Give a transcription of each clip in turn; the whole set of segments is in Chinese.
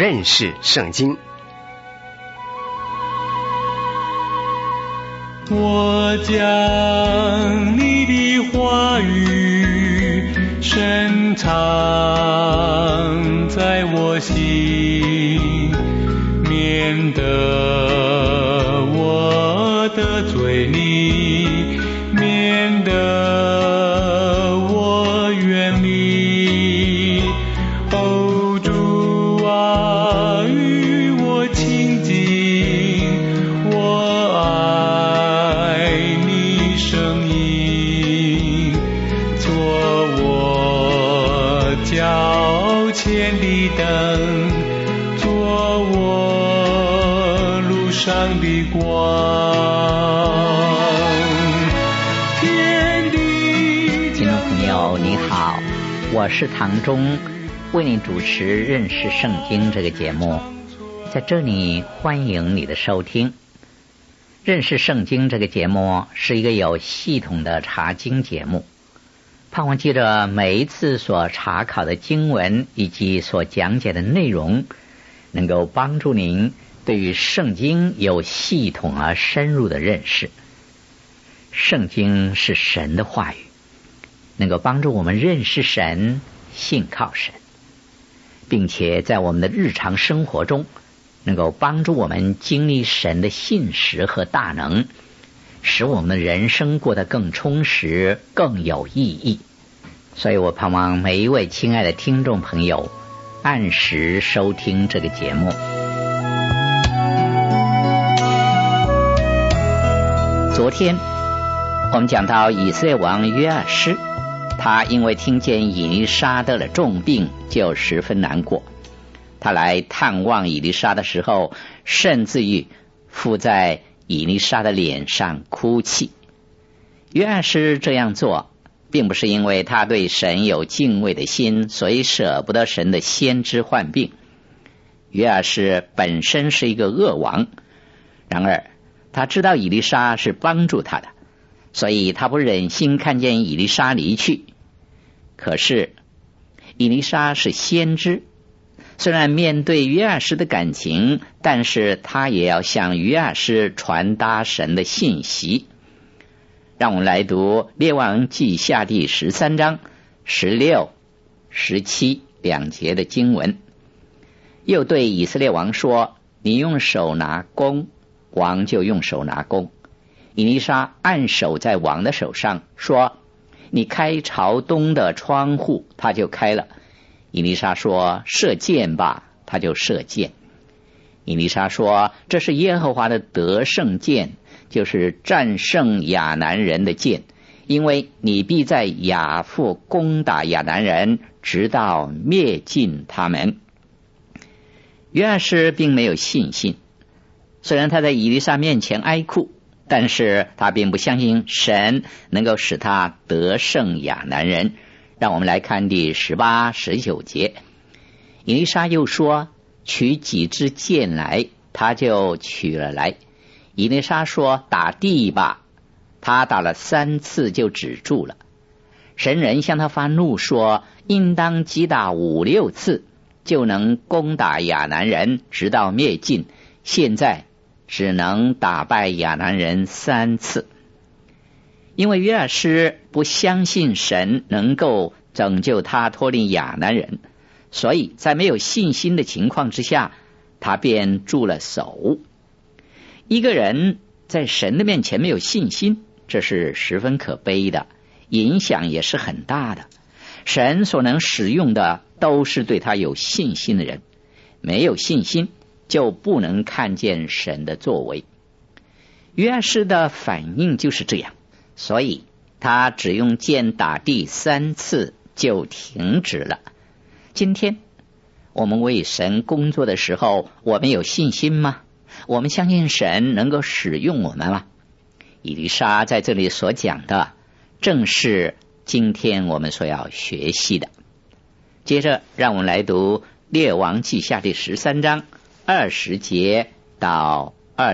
认识圣经。 我将你的话语深藏在我心，免得我得罪你，免得我远离。哦，主啊，与我亲近，我爱你声音，做我脚前的灯，做我路上的光。 听众朋友你好，我是唐忠，为你主持认识圣经这个节目，在这里欢迎你的收听。认识圣经这个节目是一个有系统的查经节目，盼望记着每一次所查考的经文以及所讲解的内容，能够帮助您对于圣经有系统而深入的认识。圣经是神的话语，能够帮助我们认识神，信靠神，并且在我们的日常生活中能够帮助我们经历神的信实和大能，使我们的人生过得更充实，更有意义。所以我盼望每一位亲爱的听众朋友按时收听这个节目。昨天我们讲到以色列王约阿施，他因为听见以利沙得了重病，就十分难过。他来探望以利沙的时候，甚至于附在以利沙的脸上哭泣。约阿施这样做并不是因为他对神有敬畏的心，所以舍不得神的先知患病。约阿施本身是一个恶王，然而他知道以利沙是帮助他的，所以他不忍心看见以利沙离去。可是以利沙是先知，虽然面对约阿施的感情，但是他也要向约阿施传达神的信息。让我们来读列王记下第13章16、17两节的经文。又对以色列王说，你用手拿弓，王就用手拿弓。以利沙按手在王的手上，说，你开朝东的窗户，他就开了。以利沙说，射箭吧，他就射箭。以利沙说，这是耶和华的得胜箭，就是战胜亚南人的箭，因为你必在亚父攻打亚南人，直到灭尽他们。约阿施并没有信心，虽然他在以利沙面前哀哭，但是他并不相信神能够使他得胜亚南人。让我们来看第18、19节。以利沙又说，取几支箭来，他就取了来。以利沙说，打地吧，他打了3次就止住了。神人向他发怒说，应当击打5、6次，就能攻打亚南人，直到灭尽。现在只能打败亚南人3次。因为约阿施不相信神能够拯救他脱离亚南人，所以在没有信心的情况之下，他便住了手。一个人在神的面前没有信心，这是十分可悲的，影响也是很大的。神所能使用的都是对他有信心的人，没有信心就不能看见神的作为。约阿施的反应就是这样，所以他只用箭打第3次就停止了。今天我们为神工作的时候，我们有信心吗？我们相信神能够使用我们吗？以利沙在这里所讲的正是今天我们所要学习的。接着让我们来读列王记下第13章20节到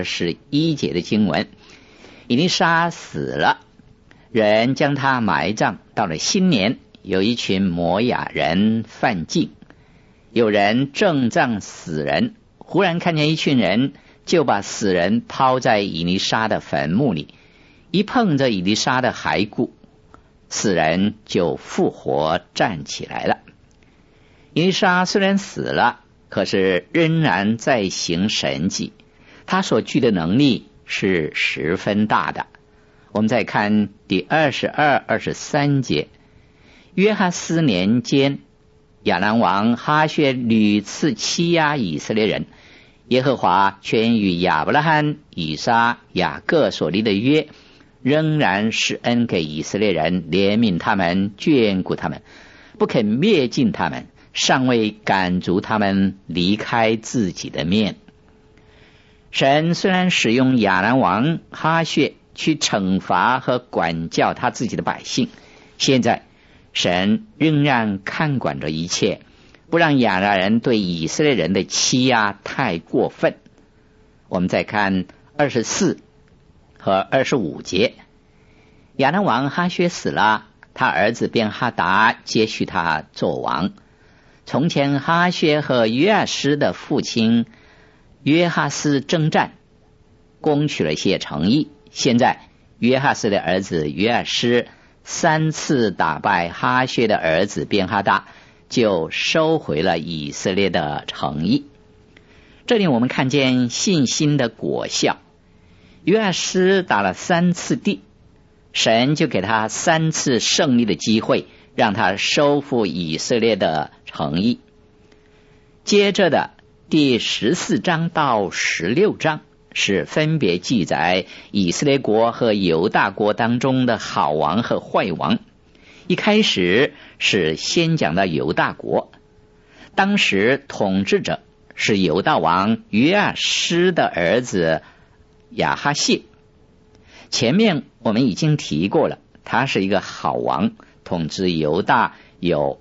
21节的经文。以利沙死了，人将他埋葬。到了新年，有一群摩亚人犯境， 有人正葬死人，忽然看见一群人，就把死人抛在以利沙的坟墓里，一碰着以利沙的骸骨，死人就复活站起来了。以利沙虽然死了，可是仍然在行神迹，他所具的能力是十分大的。我们再看第22、23节，约哈斯年间，亚兰王哈薛屡次欺压以色列人，耶和华却与亚伯拉罕、以撒、雅各所立的约，仍然施恩给以色列人，怜悯他们，眷顾他们，不肯灭尽他们，尚未赶逐他们离开自己的面。神虽然使用亚兰王哈薛去惩罚和管教他自己的百姓，现在神仍然看管着一切，不让亚兰人对以色列人的欺压太过分。我们再看24和25节，亚兰王哈薛死了，他儿子便哈达接续他做王。从前哈薛和约阿施的父亲约哈斯征战，攻取了些城邑。现在约哈斯的儿子约阿施3次打败哈薛的儿子便哈达，就收回了以色列的城邑。这里我们看见信心的果效。约阿施打了3次地，神就给他3次胜利的机会，让他收复以色列的城邑。接着的第14章到16章是分别记载以色列国和犹大国当中的好王和坏王。一开始是先讲到犹大国，当时统治者是犹大王约阿施的儿子亚哈谢。前面我们已经提过了，他是一个好王，统治犹大有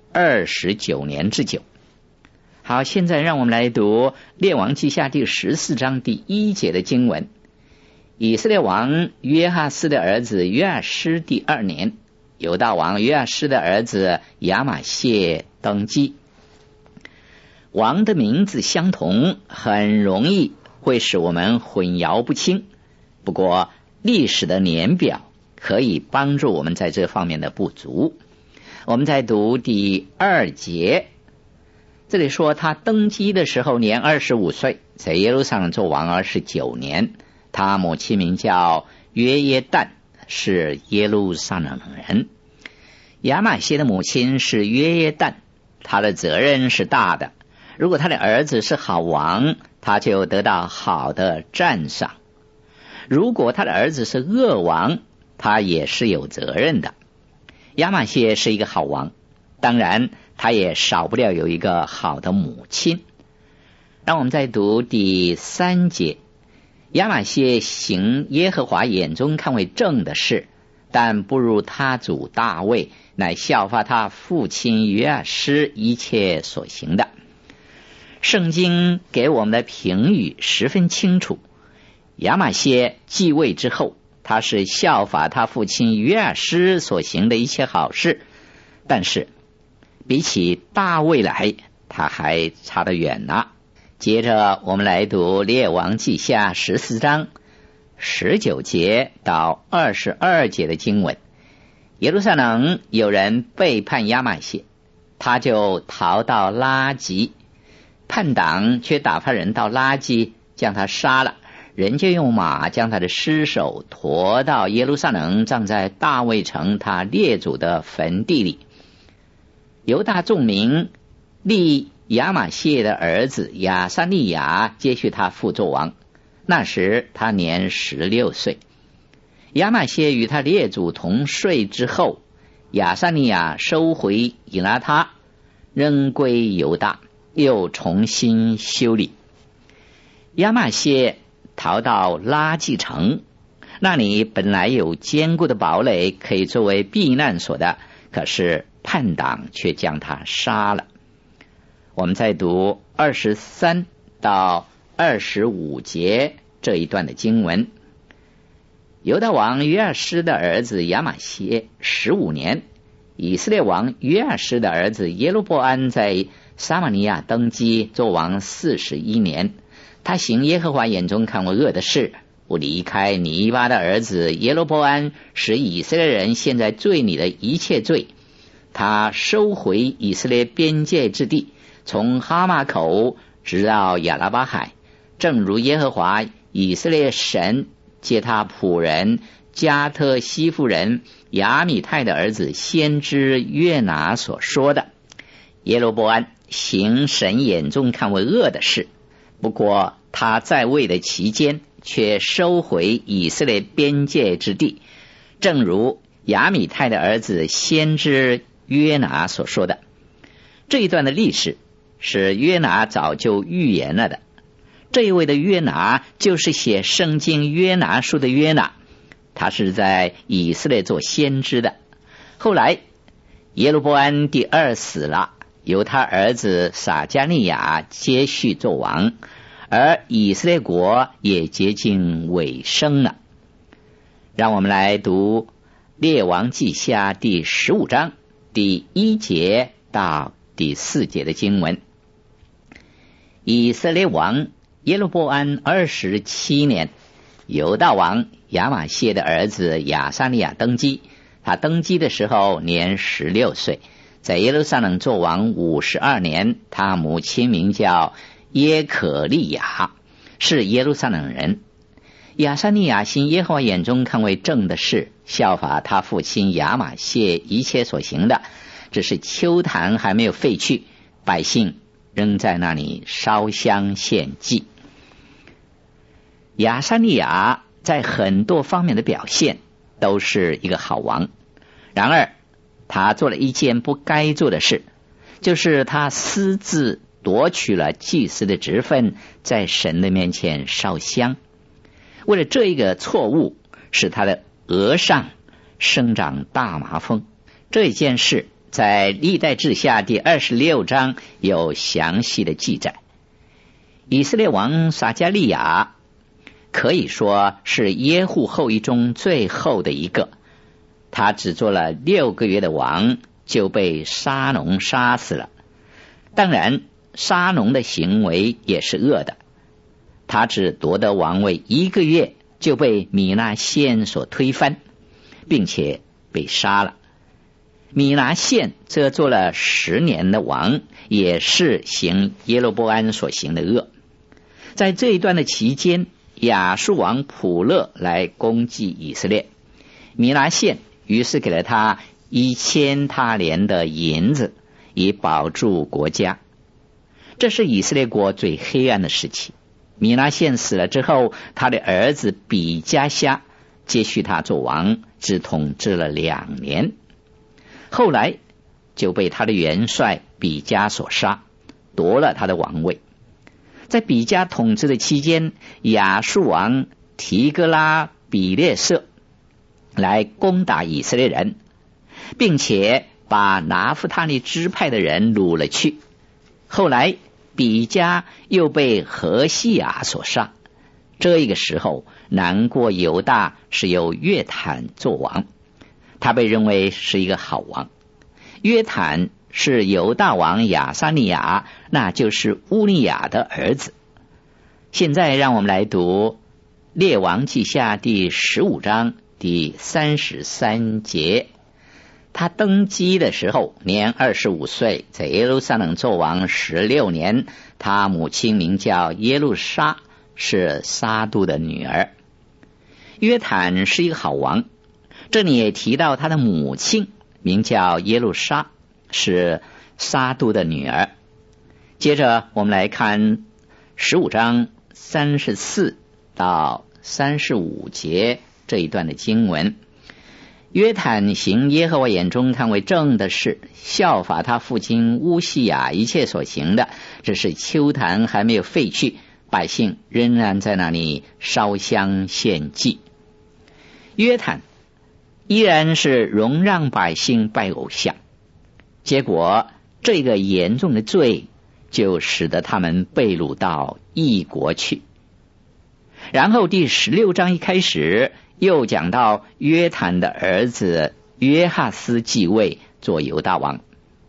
29年之久。好，现在让我们来读列王记下第14章第1节的经文。以色列王约哈斯的儿子约阿施第2年，犹大王约阿施的儿子亚玛谢登基。王的名字相同，很容易会使我们混淆不清，不过历史的年表可以帮助我们在这方面的不足。我们再读第2节，这里说他登基的时候年25岁，在耶路撒冷做王29年。他母亲名叫约耶旦，是耶路撒冷人。亚玛谢的母亲是约耶旦，他的责任是大的。如果他的儿子是好王，他就得到好的赞赏；如果他的儿子是恶王，他也是有责任的。亚玛谢是一个好王，当然他也少不了有一个好的母亲。让我们再读第3节，亚玛谢行耶和华眼中看为正的事，但不如他主大卫，乃效法他父亲约阿施一切所行的。圣经给我们的评语十分清楚，亚玛谢继位之后，他是效法他父亲约阿施所行的一切好事，但是比起大卫来，他还差得远呢。接着我们来读列王记下14章19节到22节的经文。耶路撒冷有人背叛亚玛谢，他就逃到拉吉，叛党却打发人到拉吉将他杀了，人就用马将他的尸首驮到耶路撒冷，葬在大卫城他列祖的坟地里。犹大众民立亚玛谢的儿子亚撒利雅接续他父作王，那时他年16岁。亚玛谢与他列祖同睡之后，亚撒利雅收回以拉他，仍归犹大，又重新修理。亚玛谢逃到拉吉城，那里本来有坚固的堡垒可以作为避难所的，可是叛党却将他杀了。我们再读23到25节这一段的经文。犹大王约阿施的儿子亚玛谢15年，以色列王约阿施的儿子耶罗波安在撒玛利亚登基作王41年，他行耶和华眼中看为恶的事，不离开尼巴的儿子耶罗波安使以色列人陷在罪里的一切罪。他收回以色列边界之地，从哈马口直到亚拉巴海，正如耶和华以色列神借他仆人加特西夫人亚米泰的儿子先知约拿所说的。耶罗波安行神眼中看为恶的事，不过他在位的期间却收回以色列边界之地，正如亚米泰的儿子先知约拿所说的。这一段的历史是约拿早就预言了的。这一位的约拿就是写圣经约拿书的约拿，他是在以色列做先知的。后来耶罗波安第二死了，由他儿子撒迦利亚接续做王，而以色列国也接近尾声了。让我们来读列王记下第15章第1节到第4节的经文。以色列王耶罗波安27年，犹大王亚玛谢的儿子亚撒利亚登基。他登基的时候年16岁，在耶路撒冷做王52年。他母亲名叫耶可利亚，是耶路撒冷人。亚撒利亚行耶和华眼中看为正的事，效法他父亲亚玛谢一切所行的，只是丘坛还没有废去，百姓仍在那里烧香献祭。亚撒利亚在很多方面的表现都是一个好王，然而他做了一件不该做的事，就是他私自夺取了祭司的职分，在神的面前烧香。为了这一个错误，使他的额上生长大麻风。这一件事在历代志下第26章有详细的记载。以色列王撒迦利亚可以说是耶户后裔中最后的一个，他只做了6个月的王，就被沙龙杀死了。当然沙龙的行为也是恶的，他只夺得王位1个月，就被米拿现所推翻，并且被杀了。米拿现则做了10年的王，也是行耶罗波安所行的恶。在这一段的期间，亚述王普勒来攻击以色列，米拿现于是给了他1000他连的银子，以保住国家。这是以色列国最黑暗的时期。米拿现死了之后，他的儿子比加夏接续他做王，只统治了2年，后来就被他的元帅比加所杀，夺了他的王位。在比加统治的期间，亚述王提格拉比列色来攻打以色列人，并且把拿弗他利支派的人掳了去。后来比加又被何西亚所杀。这一个时候，南国犹大是由约坦做王，他被认为是一个好王。约坦是犹大王亚撒利亚，那就是乌利亚的儿子。现在让我们来读列王记下第15章第33节。他登基的时候年25岁，在耶路撒冷做王16年。他母亲名叫耶路沙，是撒督的女儿。约坦是一个好王，这里也提到他的母亲名叫耶路沙，是撒督的女儿。接着我们来看15章34到35节这一段的经文。约坦行耶和华眼中看为正的事，效法他父亲乌西雅一切所行的，只是丘坛还没有废去，百姓仍然在那里烧香献祭。约坦依然是容让百姓拜偶像，结果这个严重的罪就使得他们被掳到异国去。然后第16章一开始又讲到约坦的儿子约哈斯继位做犹大王。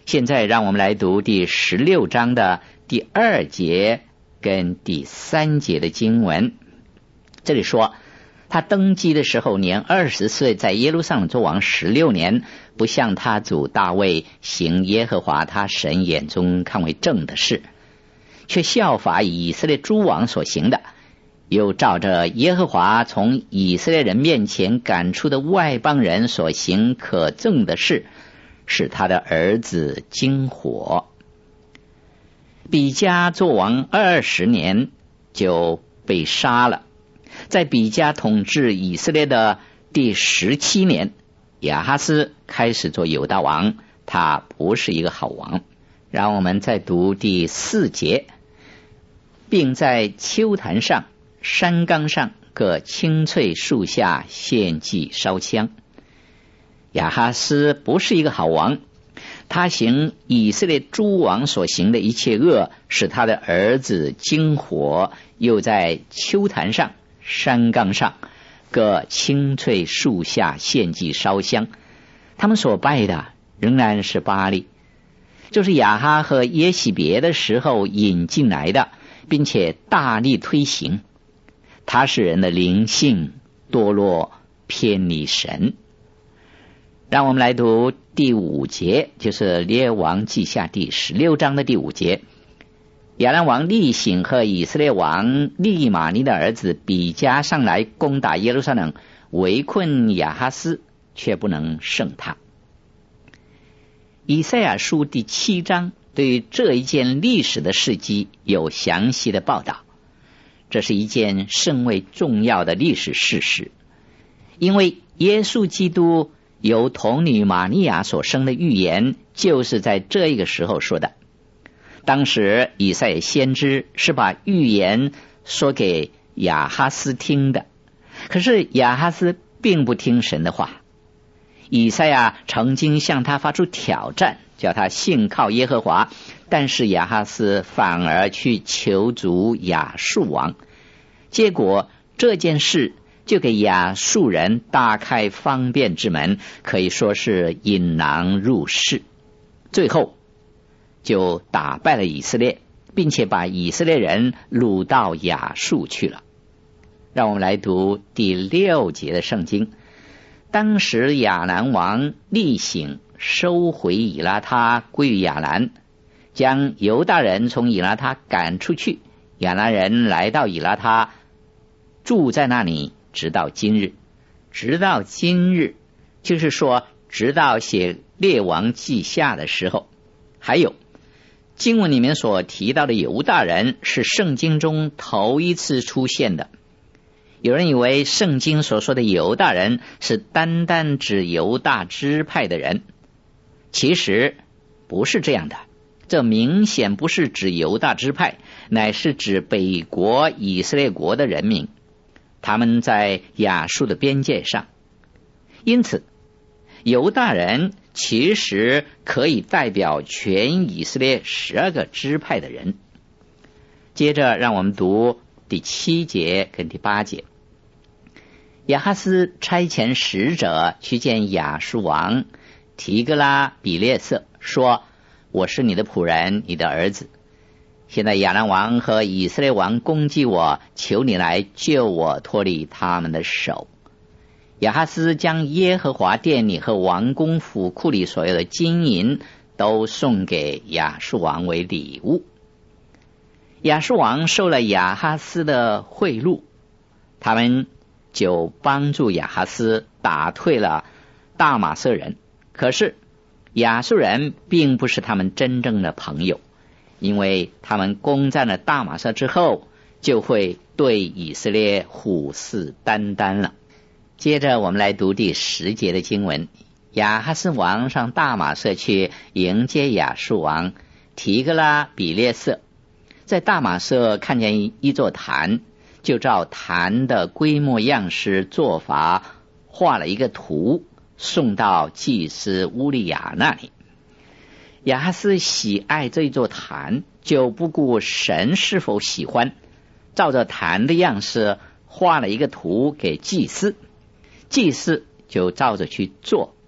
现在让我们来读第16章的第2节跟第3节的经文。这里说，他登基的时候年20岁，在耶路撒冷作王16年，不像他祖大卫行耶和华他神眼中看为正的事，却效法以色列诸王所行的，又照着耶和华从以色列人面前赶出的外邦人所行可憎的事，使他的儿子经火。比加作王20年就被杀了。在比加统治以色列的第17年，亚哈斯开始做犹大王，他不是一个好王。让我们再读第4节，并在丘坛上、山冈上各青翠树下献祭烧香。亚哈斯不是一个好王，他行以色列诸王所行的一切恶，使他的儿子经火，又在丘坛上、山冈上各青翠树下献祭烧香。他们所拜的仍然是巴力，就是亚哈和耶洗别的时候引进来的，并且大力推行。他使人的灵性堕落，偏离神。让我们来读第5节，就是列王记下第16章的第5节。亚兰王利醒和以色列王利玛尼的儿子比加上来攻打耶路撒冷，围困亚哈斯，却不能胜他。以赛亚书第7章对于这一件历史的事迹有详细的报道。这是一件甚为重要的历史事实，因为耶稣基督由童女玛利亚所生的预言就是在这一个时候说的。当时以赛亚先知是把预言说给亚哈斯听的，可是亚哈斯并不听神的话。以赛亚曾经向他发出挑战，叫他信靠耶和华，但是亚哈斯反而去求助亚述王，结果这件事就给亚述人大开方便之门，可以说是引狼入室，最后就打败了以色列，并且把以色列人掳到亚述去了。让我们来读第6节的圣经。当时亚兰王利醒收回以拉他，归于亚兰，将犹大人从以拉他赶出去。亚兰人来到以拉他，住在那里，直到今日。直到今日，就是说直到写列王记下的时候。还有经文里面所提到的犹大人是圣经中头一次出现的。有人以为圣经所说的犹大人是单单指犹大支派的人，其实不是这样的。这明显不是指犹大支派，乃是指北国以色列国的人民，他们在亚述的边界上。因此犹大人其实可以代表全以色列12个支派的人。接着让我们读第7节跟第8节。亚哈斯差遣使者去见亚述王提格拉比列色，说：我是你的仆人，你的儿子。现在亚兰王和以色列王攻击我，求你来救我脱离他们的手。亚哈斯将耶和华殿里和王宫府库里所有的金银都送给亚述王为礼物。亚述王受了亚哈斯的贿赂，他们就帮助亚哈斯打退了大马色人。可是亚述人并不是他们真正的朋友，因为他们攻占了大马色之后，就会对以色列虎视眈眈了。接着我们来读第10节的经文。亚哈斯王上大马色去迎接亚述王提格拉比列色，在大马色看见一座坛，就照坛的规模样式做法画了一个图，送到祭司乌利亚那里。亚哈斯喜爱这座坛，就不顾神是否喜欢，照着坛的样式画了一个图给祭司，祭司就照着去做。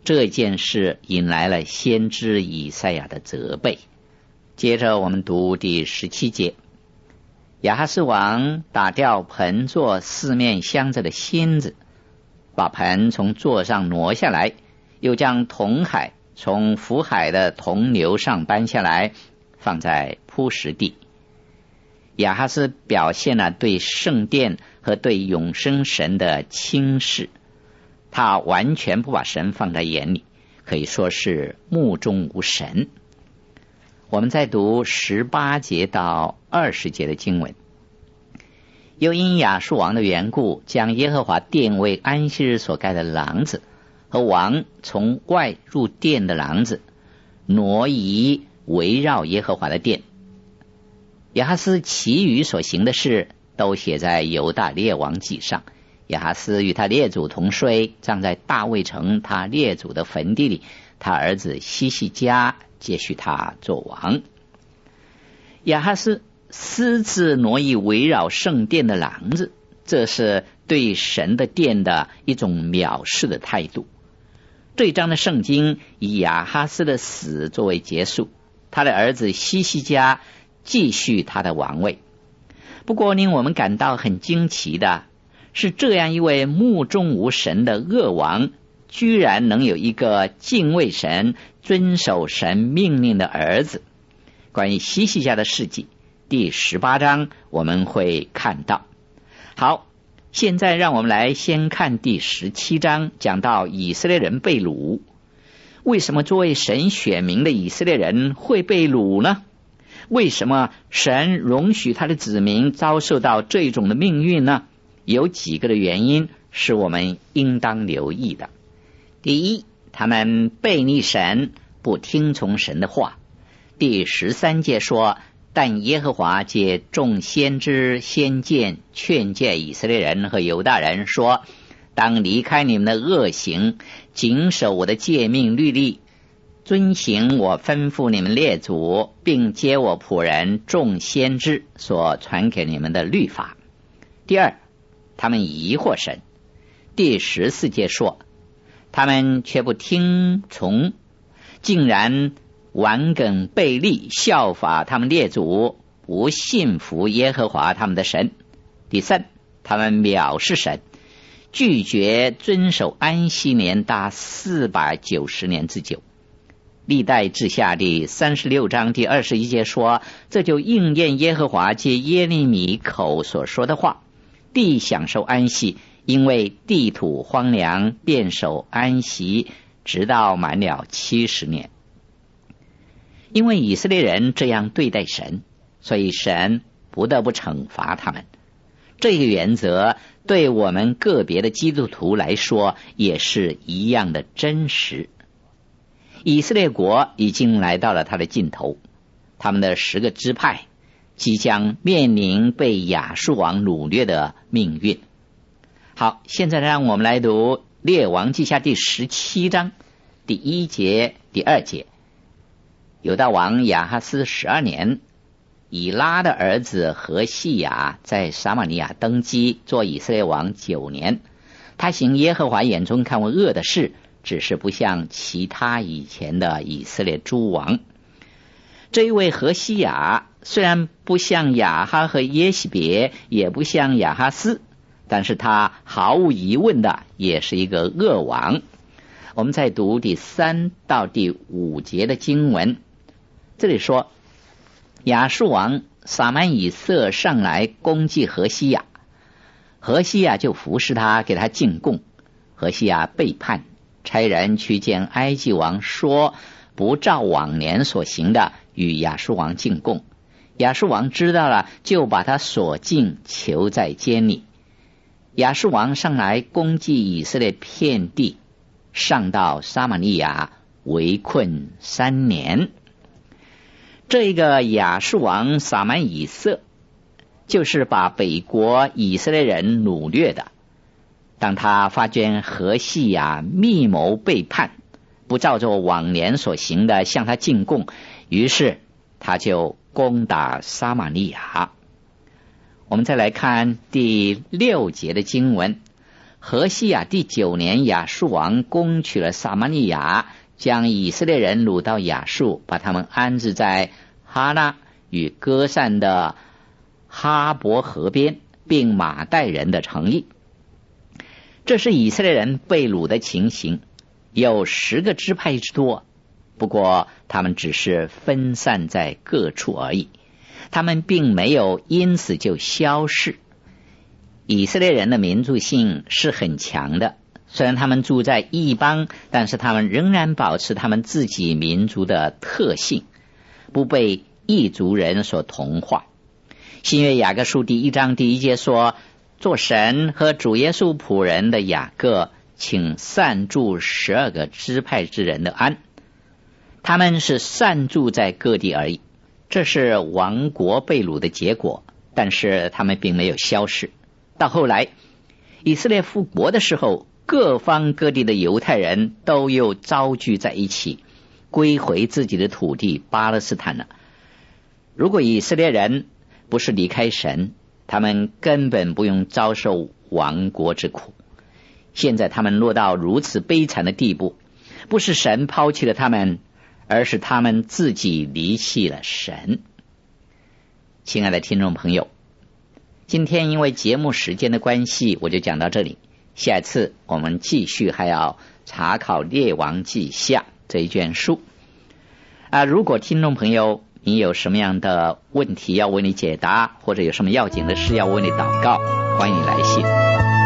这件事引来了先知以赛亚的责备。接着我们读第17节，亚哈斯王打掉盆座四面镶着的芯子，把盆从座上挪下来，又将铜海从福海的铜牛上搬下来，放在铺石地。亚哈斯表现了对圣殿和对永生神的轻视，他完全不把神放在眼里，可以说是目中无神。我们再读18节到20节的经文。又因亚述王的缘故，将耶和华殿为安息日所盖的廊子和王从外入殿的廊子挪移，围绕耶和华的殿。亚哈斯其余所行的事都写在犹大列王记上。亚哈斯与他列祖同睡，葬在大卫城他列祖的坟地里，他儿子希西家接续他做王。亚哈斯私自挪移围绕圣殿的廊子，这是对神的殿的一种藐视的态度。这一章的圣经以亚哈斯的死作为结束，他的儿子希西家继续他的王位。不过令我们感到很惊奇的是，这样一位目中无神的恶王，居然能有一个敬畏神、遵守神命令的儿子。关于希西家的事迹，第18章我们会看到。好，现在让我们来先看第17章，讲到以色列人被掳。为什么作为神选民的以色列人会被掳呢？为什么神容许他的子民遭受到这种的命运呢？有几个的原因是我们应当留意的。第一，他们悖逆神，不听从神的话。第13节说，但耶和华借众先知先见劝诫以色列人和犹大人说，当离开你们的恶行，谨守我的诫命律例，遵行我吩咐你们列祖，并接我仆人众先知所传给你们的律法。第二，他们疑惑神。第14节说，他们却不听从，竟然顽梗悖逆，效法他们列祖，不信服耶和华他们的神。第三，他们藐视神，拒绝遵守安息年达490年之久。历代志下第36章第21节说，这就应验耶和华借耶利米口所说的话，地享受安息，因为地土荒凉，便守安息，直到满了70年。因为以色列人这样对待神，所以神不得不惩罚他们。这个原则对我们个别的基督徒来说也是一样的真实。以色列国已经来到了它的尽头，他们的10个支派即将面临被亚述王掳掠的命运。好，现在让我们来读列王记下第17章第1节第2节。犹大王亚哈斯12年，以拉的儿子何西雅在撒玛利亚登基，做以色列王9年。他行耶和华眼中看为恶的事，只是不像其他以前的以色列诸王。这一位何西雅虽然不像亚哈和耶洗别，也不像亚哈斯，但是他毫无疑问的也是一个恶王。我们再读第3到第5节的经文。这里说，亚述王撒曼以色上来攻击何西雅，何西雅就服侍他，给他进贡。何西雅背叛，差人去见埃及王，说不照往年所行的与亚述王进贡。亚述王知道了，就把他锁禁，囚在监里。亚述王上来攻击以色列遍地，上到撒玛利亚，围困3年。这个亚述王撒曼以色就是把北国以色列人掳掠的。当他发觉何西雅密谋背叛，不照着往年所行的向他进贡，于是他就攻打撒玛利亚。我们再来看第6节的经文。 何西亚第9年，亚述王攻取了撒玛利亚，将以色列人掳到亚述，把他们安置在哈拉与歌散的哈伯河边，并马代人的城邑。这是以色列人被掳的情形，有10个支派之多，不过他们只是分散在各处而已，他们并没有因此就消逝。以色列人的民族性是很强的，虽然他们住在异邦，但是他们仍然保持他们自己民族的特性，不被异族人所同化。新约雅各书第1章第1节说，做神和主耶稣仆人的雅各，请散住12个支派之人的安。他们是散住在各地而已，这是亡国被掳的结果，但是他们并没有消失。到后来以色列复国的时候，各方各地的犹太人都又招聚在一起，归回自己的土地巴勒斯坦了。如果以色列人不是离开神，他们根本不用遭受亡国之苦。现在他们落到如此悲惨的地步，不是神抛弃了他们，而是他们自己离弃了神。亲爱的听众朋友，今天因为节目时间的关系，我就讲到这里。下一次我们继续还要查考列王记下这一卷书。如果听众朋友你有什么样的问题要为你解答，或者有什么要紧的事要为你祷告，欢迎来信。